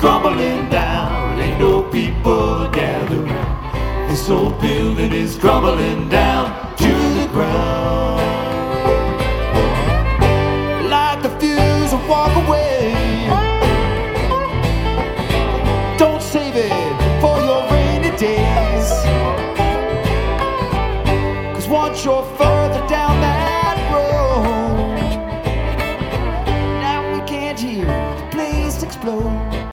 crumbling down. Ain't no people gathering. This old building is crumbling down to the ground. Light the fuse and walk away. Don't save it for your rainy days. 'Cause once you're further down that